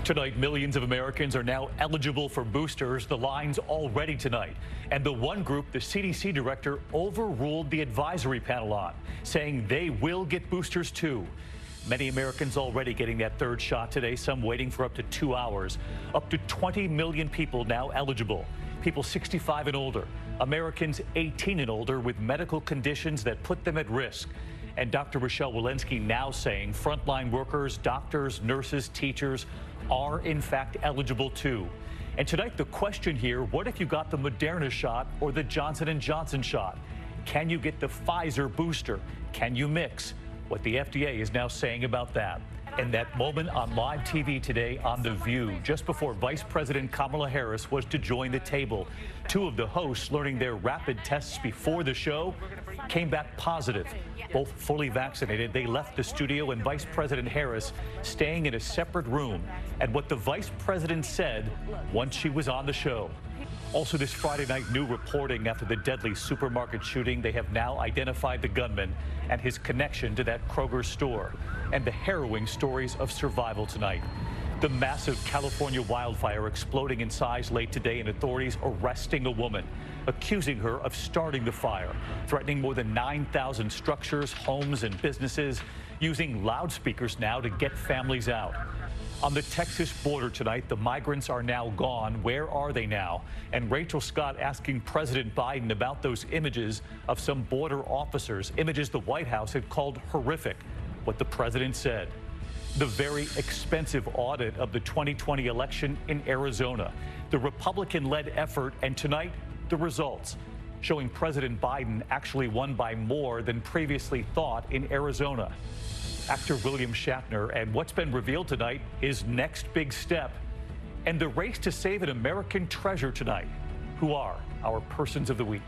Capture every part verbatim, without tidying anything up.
Tonight, millions of Americans are now eligible for boosters. The line's already tonight. And the one group the C D C director overruled the advisory panel on, saying they will get boosters too. Many Americans already getting that third shot today, some waiting for up to two hours. Up to twenty million people now eligible. People sixty-five and older, Americans eighteen and older with medical conditions that put them at risk. And Doctor Rochelle Walensky now saying frontline workers, doctors, nurses, teachers are in fact eligible too. And tonight the question here, what if you got the Moderna shot or the Johnson and Johnson shot? Can you get the Pfizer booster? Can you mix? What the F D A is now saying about that. And that moment on live T V today on The View, just before Vice President Kamala Harris was to join the table. Two of the hosts learning their rapid tests before the show came back positive. Both fully vaccinated. They left the studio and Vice President Harris staying in a separate room. And what the Vice President said once she was on the show. Also this Friday night, new reporting after the deadly supermarket shooting. They have now identified the gunman and his connection to that Kroger store. And the harrowing stories of survival tonight. The massive California wildfire exploding in size late today, and authorities arresting a woman, accusing her of starting the fire, threatening more than nine thousand structures, homes, and businesses, using loudspeakers now to get families out. On the Texas border tonight, the migrants are now gone. Where are they now? And Rachel Scott asking President Biden about those images of some border officers, images the White House had called horrific. What the president said. The very expensive audit of the twenty twenty election in Arizona, the Republican-led effort, and tonight, the results, showing President Biden actually won by more than previously thought in Arizona. Actor William Shatner and what's been revealed tonight, his next big step, and the race to save an American treasure tonight. Who are our persons of the week?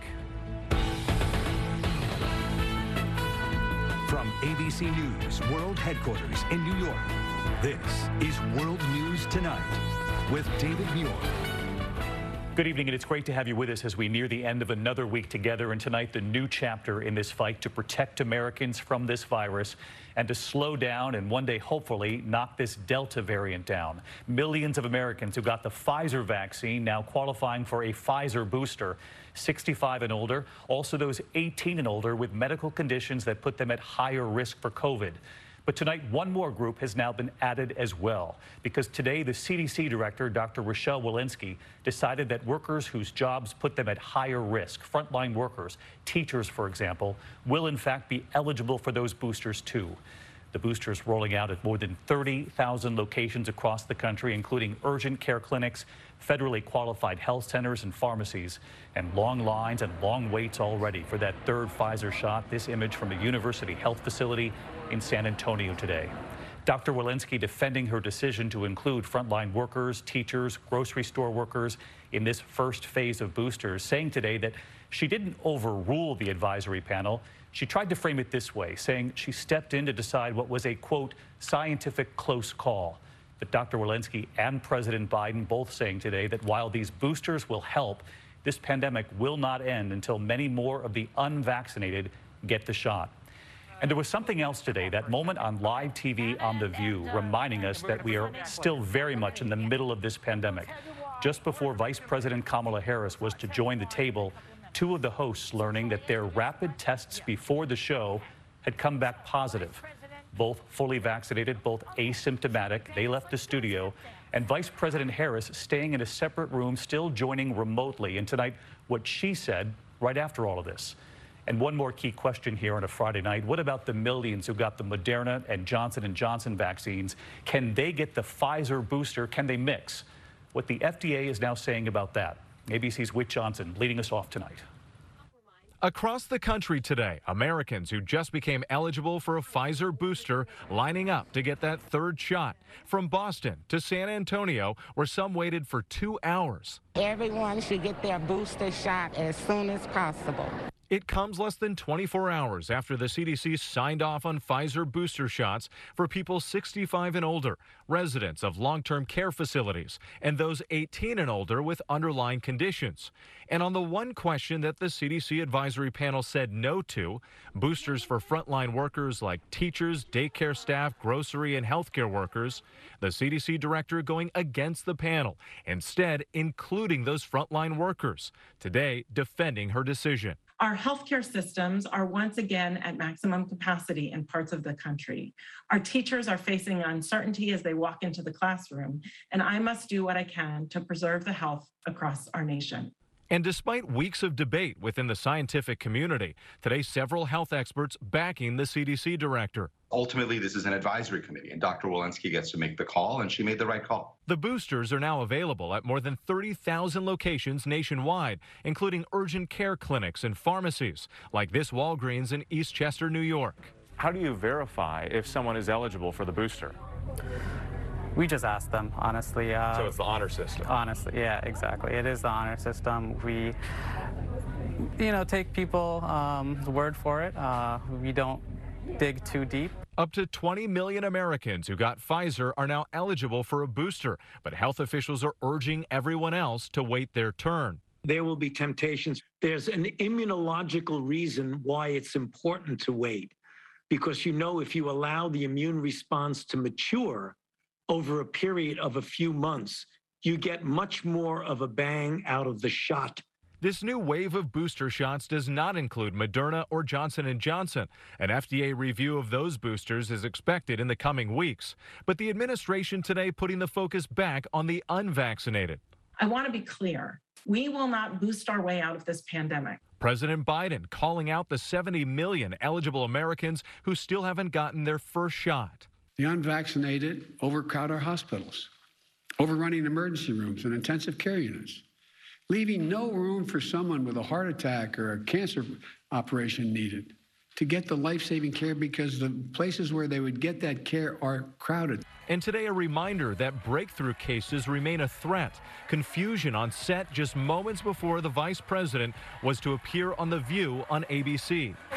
From A B C News World Headquarters in New York, this is World News Tonight with David Muir. Good evening, and it's great to have you with us as we near the end of another week together. And tonight, the new chapter in this fight to protect Americans from this virus and to slow down and one day, hopefully, knock this Delta variant down. Millions of Americans who got the Pfizer vaccine now qualifying for a Pfizer booster, sixty-five and older, also those eighteen and older with medical conditions that put them at higher risk for COVID. But tonight, one more group has now been added as well, because today the C D C director, Doctor Rochelle Walensky, decided that workers whose jobs put them at higher risk, frontline workers, teachers, for example, will in fact be eligible for those boosters too. The boosters rolling out at more than thirty thousand locations across the country, including urgent care clinics, federally qualified health centers and pharmacies, and long lines and long waits already for that third Pfizer shot. This image from a university health facility in San Antonio today. Doctor Walensky defending her decision to include frontline workers, teachers, grocery store workers in this first phase of boosters, saying today that she didn't overrule the advisory panel. She tried to frame it this way, saying she stepped in to decide what was a, quote, scientific close call. But Doctor Walensky and President Biden both saying today that while these boosters will help, this pandemic will not end until many more of the unvaccinated get the shot. And there was something else today, that moment on live T V on The View, reminding us that we are still very much in the middle of this pandemic. Just before Vice President Kamala Harris was to join the table, two of the hosts learning that their rapid tests before the show had come back positive. Both fully vaccinated, both asymptomatic. They left the studio. And Vice President Harris staying in a separate room, still joining remotely. And tonight, what she said right after all of this. And one more key question here on a Friday night. What about the millions who got the Moderna and Johnson and Johnson vaccines? Can they get the Pfizer booster? Can they mix? What the F D A is now saying about that. A B C's Whit Johnson leading us off tonight. Across the country today, Americans who just became eligible for a Pfizer booster lining up to get that third shot. From Boston to San Antonio, where some waited for two hours. Everyone should get their booster shot as soon as possible. It comes less than twenty-four hours after the C D C signed off on Pfizer booster shots for people sixty-five and older, residents of long-term care facilities, and those eighteen and older with underlying conditions. And on the one question that the C D C advisory panel said no to, boosters for frontline workers like teachers, daycare staff, grocery, and healthcare workers, the C D C director going against the panel, instead including those frontline workers, today defending her decision. Our healthcare systems are once again at maximum capacity in parts of the country. Our teachers are facing uncertainty as they walk into the classroom, and I must do what I can to preserve the health across our nation. And despite weeks of debate within the scientific community, today several health experts backing the C D C director. Ultimately, this is an advisory committee, and Doctor Walensky gets to make the call, and she made the right call. The boosters are now available at more than thirty thousand locations nationwide, including urgent care clinics and pharmacies, like this Walgreens in Eastchester, New York. How do you verify if someone is eligible for the booster? We just ask them, honestly. Uh, so it's the honor system? Honestly, yeah, exactly. It is the honor system. We, you know, take people's um, word for it. Uh, we don't dig too deep. Up to twenty million Americans who got Pfizer are now eligible for a booster, but health officials are urging everyone else to wait their turn. There will be temptations. There's an immunological reason why it's important to wait, because you know if you allow the immune response to mature over a period of a few months, you get much more of a bang out of the shot. This new wave of booster shots does not include Moderna or Johnson and Johnson. An F D A review of those boosters is expected in the coming weeks. But the administration today putting the focus back on the unvaccinated. I want to be clear. We will not boost our way out of this pandemic. President Biden calling out the seventy million eligible Americans who still haven't gotten their first shot. The unvaccinated overcrowd our hospitals, overrunning emergency rooms and intensive care units, leaving no room for someone with a heart attack or a cancer operation needed to get the life-saving care because the places where they would get that care are crowded. And today a reminder that breakthrough cases remain a threat. Confusion on set just moments before the vice president was to appear on The View on A B C. We're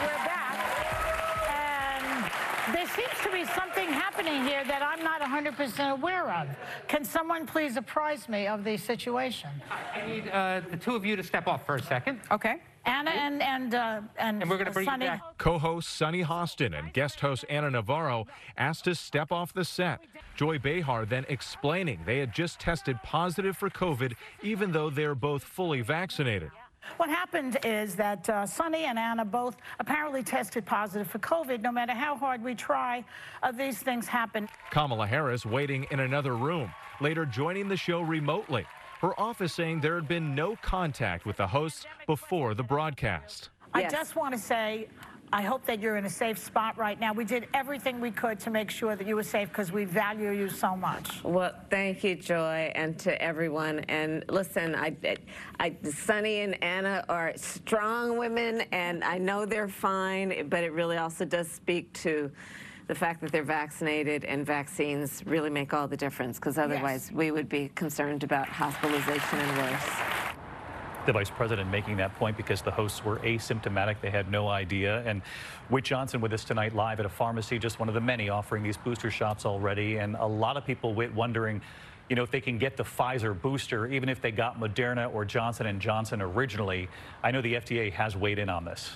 back, and there seems to be something happening here that I'm not one hundred percent aware of. Can someone please apprise me of the situation? I need uh, the two of you to step off for a second. Okay. Anna and and uh, and, and we're going to bring Sunny. you back. Co-host Sunny Hostin and guest host Anna Navarro asked to step off the set. Joy Behar then explaining they had just tested positive for COVID, even though they're both fully vaccinated. What happened is that uh, Sunny and Anna both apparently tested positive for COVID. No matter how hard we try, uh, these things happen. Kamala Harris waiting in another room, later joining the show remotely. Her office saying there had been no contact with the hosts before the broadcast. I yes. just want to say, I hope that you're in a safe spot right now. We did everything we could to make sure that you were safe because we value you so much. Well, thank you, Joy, and to everyone. And listen, I, I, Sunny and Anna are strong women, and I know they're fine, but it really also does speak to the fact that they're vaccinated, and vaccines really make all the difference, because otherwise yes. we would be concerned about hospitalization and worse. The vice president making that point because the hosts were asymptomatic. They had no idea. And Whit Johnson with us tonight live at a pharmacy, just one of the many offering these booster shots already. And a lot of people, Whit, wondering, you know, if they can get the Pfizer booster, even if they got Moderna or Johnson and Johnson originally. I know the F D A has weighed in on this.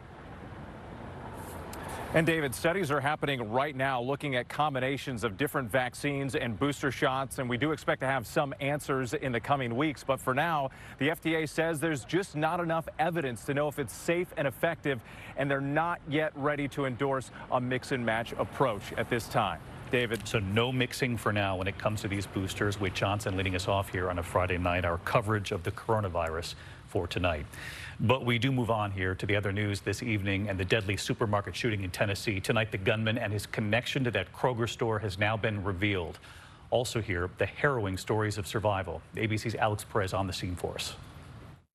And David, studies are happening right now looking at combinations of different vaccines and booster shots, and we do expect to have some answers in the coming weeks. But for now, the F D A says there's just not enough evidence to know if it's safe and effective, and they're not yet ready to endorse a mix and match approach at this time. David. So no mixing for now when it comes to these boosters. Whit Johnson leading us off here on a Friday night, our coverage of the coronavirus for tonight. But we do move on here to the other news this evening and the deadly supermarket shooting in Tennessee. Tonight, the gunman and his connection to that Kroger store has now been revealed. Also here, the harrowing stories of survival. A B C's Alex Perez on the scene for us.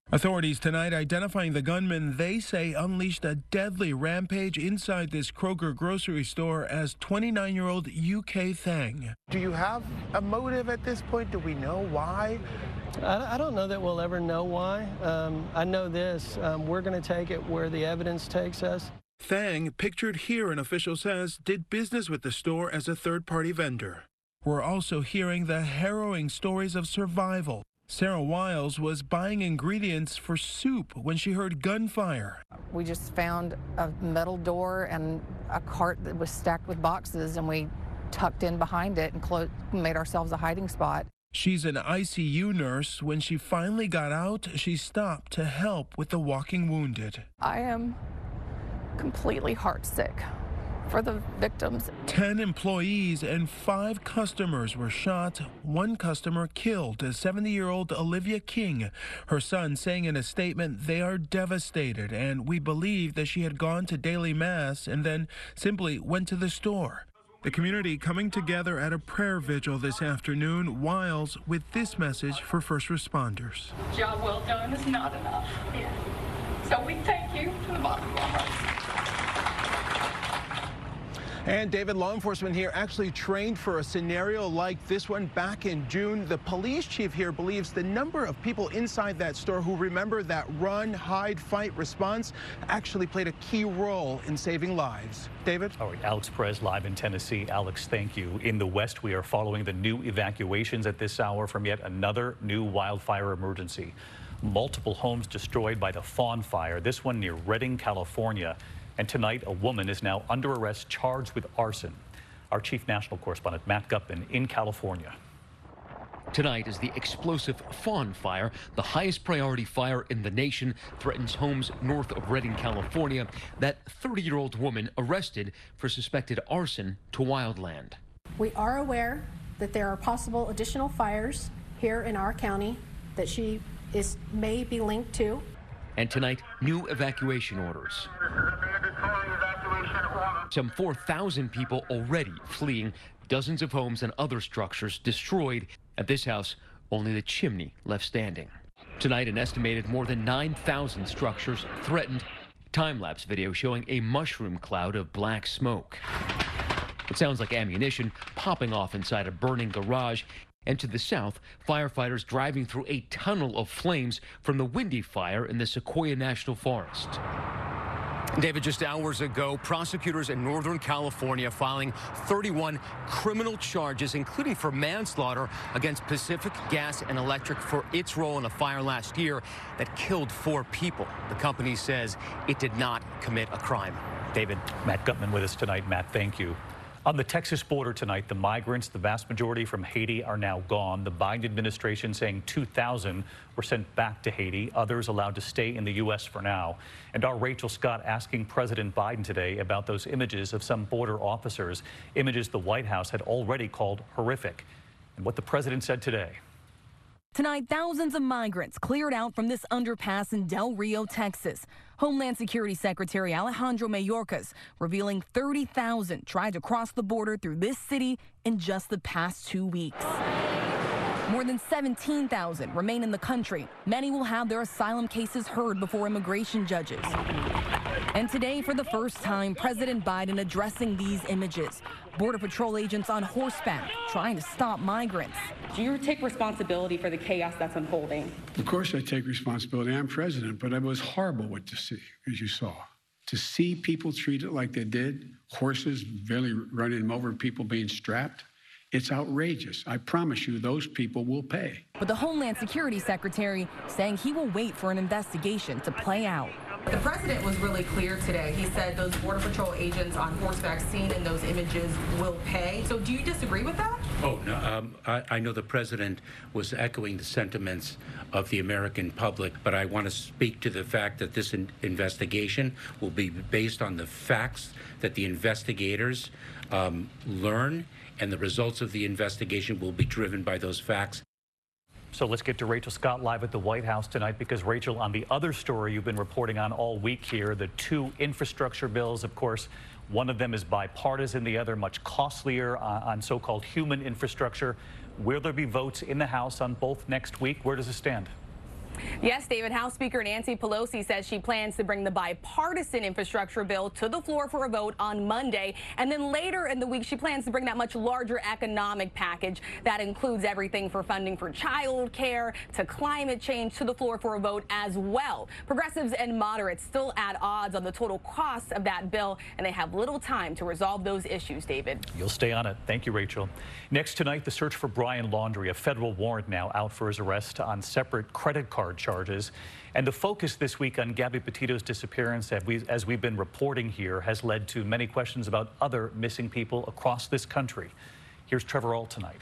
Authorities tonight identifying the gunman they say unleashed a deadly rampage inside this Kroger grocery store as twenty-nine-year-old U K Thang. Do you have a motive at this point? Do we know why? I don't know that we'll ever know why. Um, I know this. Um, we're going to take it where the evidence takes us. Thang, pictured here, an official says, did business with the store as a third-party vendor. We're also hearing the harrowing stories of survival. Sarah Wiles was buying ingredients for soup when she heard gunfire. We just found a metal door and a cart that was stacked with boxes, and we tucked in behind it and clo- made ourselves a hiding spot. She's an I C U nurse. When she finally got out, she stopped to help with the walking wounded. I am completely heartsick for the victims. Ten employees and five customers were shot. One customer killed, a seventy-year-old Olivia King. Her son saying in a statement, they are devastated, and we believe that she had gone to daily mass and then simply went to the store. The community coming together at a prayer vigil this afternoon. Wiles with this message for first responders. Job well done is not enough. Yeah. So we thank you from the bottom of our hearts. And David, law enforcement here actually trained for a scenario like this one back in June. The police chief here believes the number of people inside that store who remember that run, hide, fight response actually played a key role in saving lives. David? All right, Alex Perez live in Tennessee. Alex, thank you. In the West, we are following the new evacuations at this hour from yet another new wildfire emergency. Multiple homes destroyed by the Fawn Fire, this one near Redding, California. And tonight, a woman is now under arrest charged with arson. Our chief national correspondent, Matt Gutman, in California. Tonight is the explosive Fawn Fire, the highest priority fire in the nation, threatens homes north of Redding, California. That thirty-year-old woman arrested for suspected arson to wildland. We are aware that there are possible additional fires here in our county that she is may be linked to. And tonight, new evacuation orders. Some four thousand people already fleeing, dozens of homes and other structures destroyed. At this house, only the chimney left standing. Tonight, an estimated more than nine thousand structures threatened. Time-lapse video showing a mushroom cloud of black smoke. It sounds like ammunition popping off inside a burning garage. And to the south, firefighters driving through a tunnel of flames from the Windy Fire in the Sequoia National Forest. David, just hours ago, prosecutors in Northern California filing thirty-one criminal charges, including for manslaughter against Pacific Gas and Electric for its role in a fire last year that killed four people. The company says it did not commit a crime. David. Matt Gutman with us tonight. Matt, thank you. On the Texas border tonight, the migrants, the vast majority from Haiti, are now gone. The Biden administration saying two thousand were sent back to Haiti, others allowed to stay in the U S for now. And our Rachel Scott asking President Biden today about those images of some border officers, images the White House had already called horrific, and what the president said today. Tonight, thousands of migrants cleared out from this underpass in Del Rio, Texas. Homeland Security Secretary Alejandro Mayorkas revealing thirty thousand tried to cross the border through this city in just the past two weeks. More than seventeen thousand remain in the country. Many will have their asylum cases heard before immigration judges. And today, for the first time, President Biden addressing these images. Border Patrol agents on horseback trying to stop migrants. Do you take responsibility for the chaos that's unfolding? Of course I take responsibility. I'm president, but it was horrible what to see, as you saw. To see people treated like they did, horses barely running them over, people being strapped, it's outrageous. I promise you those people will pay. But the Homeland Security Secretary saying he will wait for an investigation to play out. The president was really clear today. He said those Border Patrol agents on horseback seen in those images will pay. So do you disagree with that? Oh, no. Um, I, I know the president was echoing the sentiments of the American public, but I want to speak to the fact that this in investigation will be based on the facts that the investigators um, learn, and the results of the investigation will be driven by those facts. So let's get to Rachel Scott live at the White House tonight, because Rachel, on the other story you've been reporting on all week here, the two infrastructure bills, of course, one of them is bipartisan, the other much costlier uh, on so-called human infrastructure. Will there be votes in the House on both next week? Where does it stand? Yes, David, House Speaker Nancy Pelosi says she plans to bring the bipartisan infrastructure bill to the floor for a vote on Monday. And then later in the week, she plans to bring that much larger economic package that includes everything for funding for child care to climate change to the floor for a vote as well. Progressives and moderates still at odds on the total cost of that bill, and they have little time to resolve those issues, David. You'll stay on it. Thank you, Rachel. Next tonight, the search for Brian Laundrie, a federal warrant now out for his arrest on separate credit card charges. And the focus this week on Gabby Petito's disappearance, as, we, as we've been reporting here, has led to many questions about other missing people across this country. Here's Trevor Ault tonight.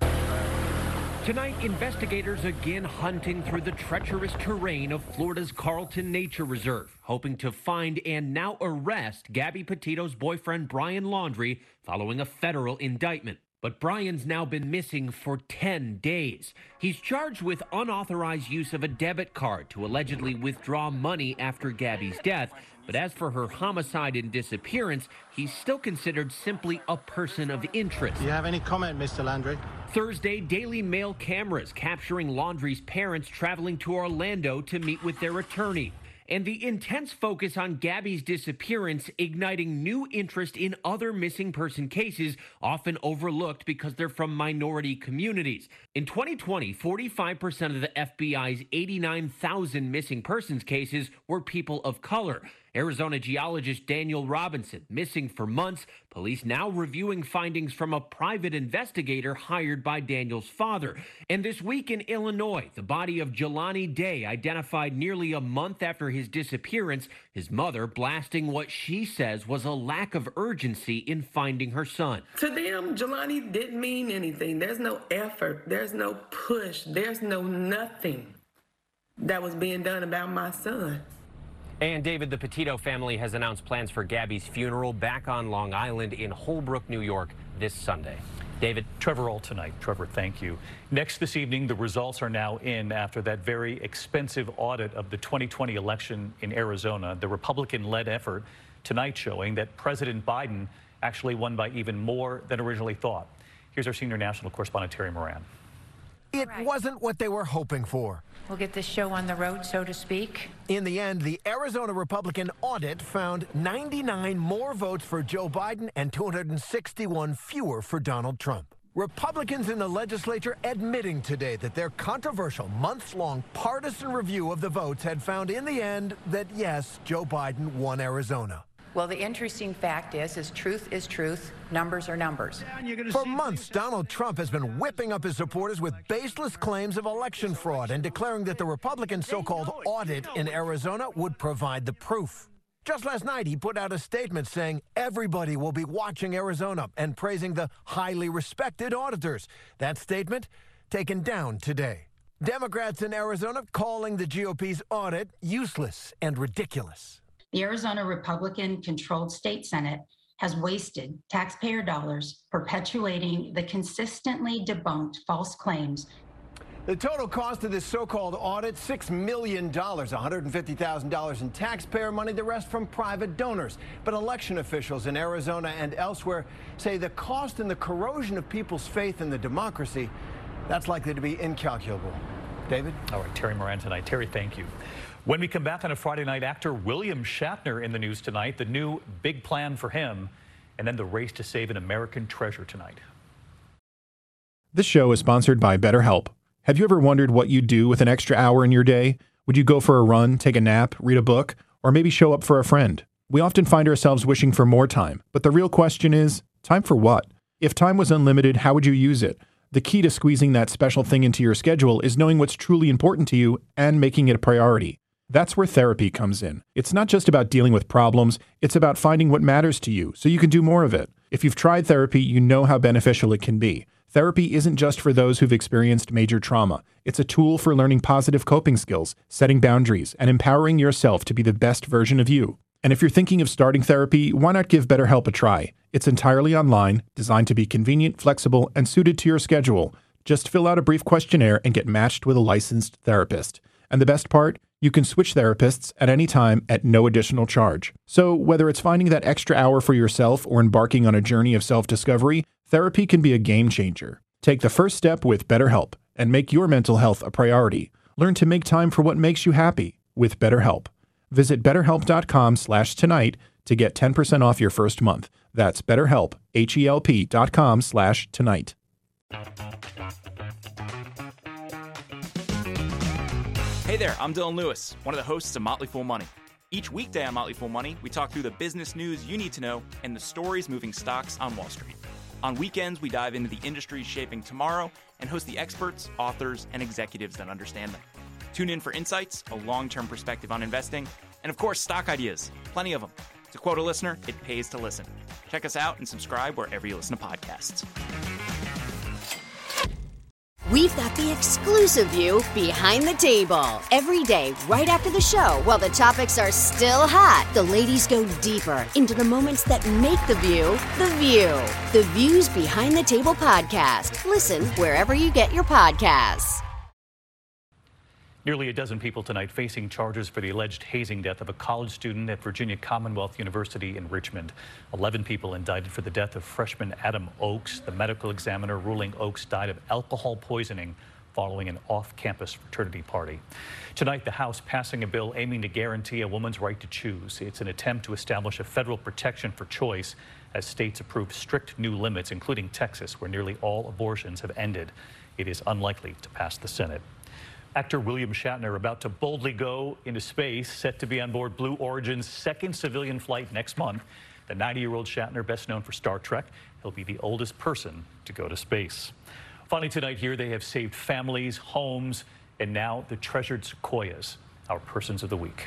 Tonight, investigators again hunting through the treacherous terrain of Florida's Carlton Nature Reserve, hoping to find and now arrest Gabby Petito's boyfriend Brian Laundrie following a federal indictment. But Brian's now been missing for ten days. He's charged with unauthorized use of a debit card to allegedly withdraw money after Gabby's death. But as for her homicide and disappearance, he's still considered simply a person of interest. Do you have any comment, Mister Laundrie? Thursday, Daily Mail cameras capturing Laundrie's parents traveling to Orlando to meet with their attorney. And the intense focus on Gabby's disappearance igniting new interest in other missing person cases often overlooked because they're from minority communities. In twenty twenty, forty-five percent of the F B I's eighty-nine thousand missing persons cases were people of color. Arizona geologist Daniel Robinson missing for months. Police now reviewing findings from a private investigator hired by Daniel's father. And this week in Illinois, the body of Jelani Day identified nearly a month after his disappearance, his mother blasting what she says was a lack of urgency in finding her son. To them, Jelani didn't mean anything. There's no effort. There's no push. There's no nothing that was being done about my son. And David, the Petito family has announced plans for Gabby's funeral back on Long Island in Holbrook, New York this Sunday. David. Trevor Ault tonight. Trevor, thank you. Next this evening, the results are now in after that very expensive audit of the twenty twenty election in Arizona. The Republican-led effort tonight showing that President Biden actually won by even more than originally thought. Here's our senior national correspondent, Terry Moran. It wasn't what they were hoping for. We'll get this show on the road, so to speak. In the end, the Arizona Republican audit found ninety-nine more votes for Joe Biden and two hundred sixty-one fewer for Donald Trump. Republicans in the legislature admitting today that their controversial months-long partisan review of the votes had found in the end that, yes, Joe Biden won Arizona. Well, the interesting fact is, is truth is truth, numbers are numbers. For months, Donald Trump has been whipping up his supporters with baseless claims of election fraud and declaring that the Republican so-called audit in Arizona would provide the proof. Just last night, he put out a statement saying everybody will be watching Arizona and praising the highly respected auditors. That statement taken down today. Democrats in Arizona calling the G O P's audit useless and ridiculous. The Arizona Republican-controlled state Senate has wasted taxpayer dollars perpetuating the consistently debunked false claims. The total cost of this so-called audit, six million dollars, one hundred fifty thousand dollars in taxpayer money, the rest from private donors. But election officials in Arizona and elsewhere say the cost and the corrosion of people's faith in the democracy, that's likely to be incalculable. David? All right, Terry Moran tonight. Terry, thank you. When we come back on a Friday night, actor William Shatner in the news tonight, the new big plan for him, and then the race to save an American treasure tonight. This show is sponsored by BetterHelp. Have you ever wondered what you'd do with an extra hour in your day? Would you go for a run, take a nap, read a book, or maybe show up for a friend? We often find ourselves wishing for more time, but the real question is, time for what? If time was unlimited, how would you use it? The key to squeezing that special thing into your schedule is knowing what's truly important to you and making it a priority. That's where therapy comes in. It's not just about dealing with problems, it's about finding what matters to you so you can do more of it. If you've tried therapy, you know how beneficial it can be. Therapy isn't just for those who've experienced major trauma. It's a tool for learning positive coping skills, setting boundaries, and empowering yourself to be the best version of you. And if you're thinking of starting therapy, why not give BetterHelp a try? It's entirely online, designed to be convenient, flexible, and suited to your schedule. Just fill out a brief questionnaire and get matched with a licensed therapist. And the best part? You can switch therapists at any time at no additional charge. So whether it's finding that extra hour for yourself or embarking on a journey of self-discovery, therapy can be a game changer. Take the first step with BetterHelp and make your mental health a priority. Learn to make time for what makes you happy with BetterHelp. Visit betterhelp.com slash tonight to get ten percent off your first month. That's BetterHelp, H-E-L-P dot com slash tonight. Hey there, I'm Dylan Lewis, one of the hosts of Motley Fool Money. Each weekday on Motley Fool Money, we talk through the business news you need to know and the stories moving stocks on Wall Street. On weekends, we dive into the industries shaping tomorrow and host the experts, authors, and executives that understand them. Tune in for insights, a long-term perspective on investing, and of course, stock ideas. Plenty of them. To quote a listener, it pays to listen. Check us out and subscribe wherever you listen to podcasts. We've got the exclusive view behind the table. Every day, right after the show, while the topics are still hot, the ladies go deeper into the moments that make the view the view. The Views Behind the Table podcast. Listen wherever you get your podcasts. Nearly a dozen people tonight facing charges for the alleged hazing death of a college student at Virginia Commonwealth University in Richmond. eleven people indicted for the death of freshman Adam Oakes, the medical examiner ruling Oakes died of alcohol poisoning following an off-campus fraternity party. Tonight, the House passing a bill aiming to guarantee a woman's right to choose. It's an attempt to establish a federal protection for choice as states approve strict new limits, including Texas, where nearly all abortions have ended. It is unlikely to pass the Senate. Actor William Shatner about to boldly go into space, set to be on board Blue Origin's second civilian flight next month. The ninety-year-old Shatner, best known for Star Trek, he'll be the oldest person to go to space. Finally tonight here, they have saved families, homes, and now the treasured sequoias, our persons of the week.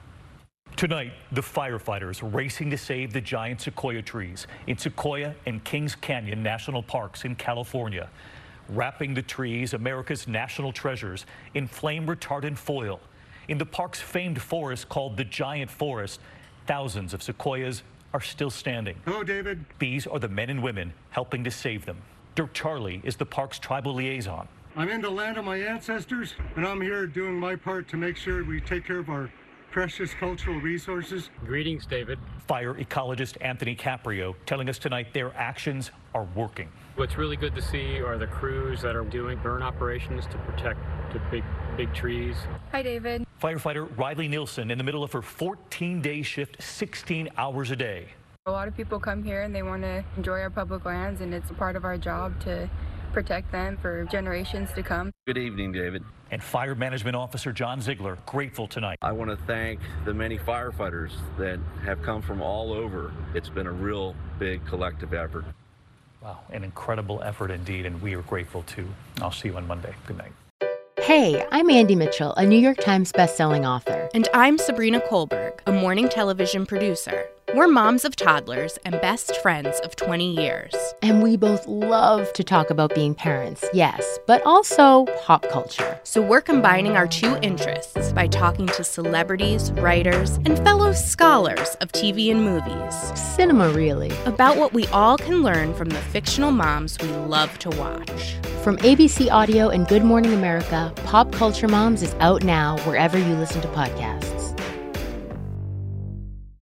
Tonight, the firefighters racing to save the giant sequoia trees in Sequoia and Kings Canyon National Parks in California. Wrapping the trees, America's national treasures, in flame-retardant foil. In the park's famed forest called the Giant Forest, thousands of sequoias are still standing. Hello, David. These are the men and women helping to save them. Dirk Charlie is the park's tribal liaison. I'm in the land of my ancestors, and I'm here doing my part to make sure we take care of our precious cultural resources. Greetings, David. Fire ecologist Anthony Caprio telling us tonight their actions are working. What's really good to see are the crews that are doing burn operations to protect the big, big trees. Hi, David. Firefighter Riley Nielsen in the middle of her fourteen-day shift, sixteen hours a day. A lot of people come here and they want to enjoy our public lands, and it's a part of our job to protect them for generations to come. Good evening, David. And Fire Management Officer John Ziegler grateful tonight. I want to thank the many firefighters that have come from all over. It's been a real big collective effort. Wow, an incredible effort indeed, and we are grateful too. I'll see you on Monday. Good night. Hey, I'm Andy Mitchell, a New York Times bestselling author. And I'm Sabrina Kohlberg, a morning television producer. We're moms of toddlers and best friends of twenty years. And we both love to talk about being parents, yes, but also pop culture. So we're combining our two interests by talking to celebrities, writers, and fellow scholars of T V and movies. Cinema, really. About what we all can learn from the fictional moms we love to watch. From A B C Audio and Good Morning America, Pop Culture Moms is out now wherever you listen to podcasts.